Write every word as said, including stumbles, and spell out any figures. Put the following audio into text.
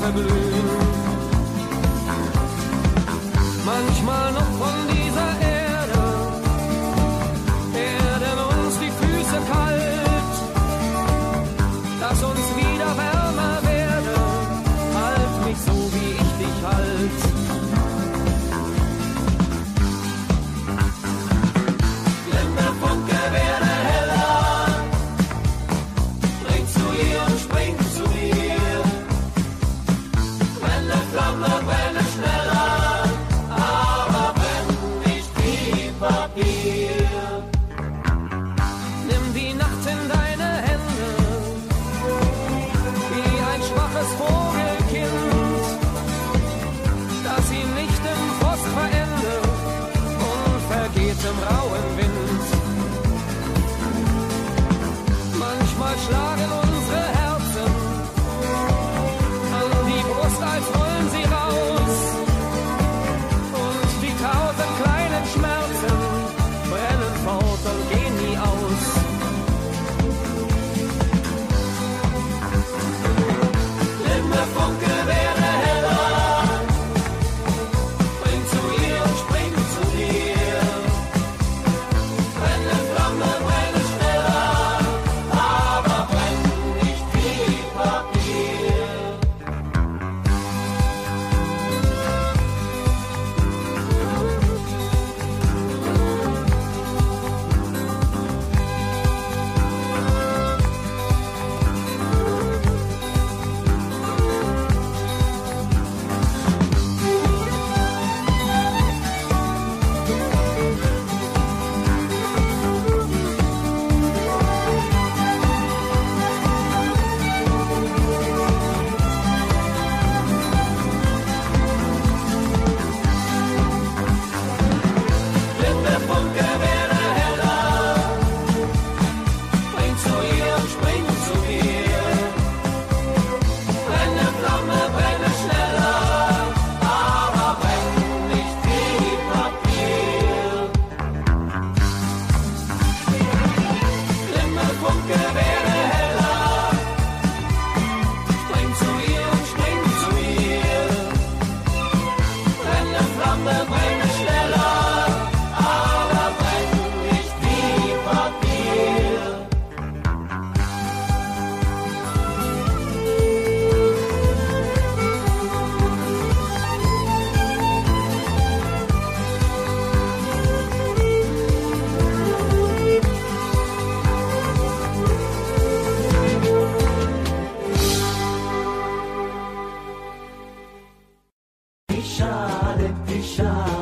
verglühen. Manchmal noch von dieser Erde werden uns die Füße kalt, dass uns wieder wärmer werde, halt mich so wie ich dich halt. Blinde Funke werde heller, bring zu ihr und spring zu mir, brenne Flamme, brenne schneller, aber brenn nicht wie Papier. Nimm die Nacht in deine Hände, wie ein schwaches Vogelkind, das ihn nicht im Frost verendet und vergeht im rauen Wind. Manchmal schlagen unsere Herzen an die Brust, als wollen sie raus, und die tausend kleinen Schmerzen brennen fort und gehen nie aus. Blinde Funke werde heller, bring zu ihr und spring zu mir, brenne Flamme, brenne schneller, aber brenn nicht wie Papier. Blinde Funke werde heller, bring zu ihr und spring zu mir, brenne Flamme, brenne schneller, aber brenn nicht wie Papier. Blinde Funke werde heller, bring zu ihr und spring zu mir, brenne Flamme, brenne schneller, aber brenn nicht wie Papier. Wie schade, wie schade.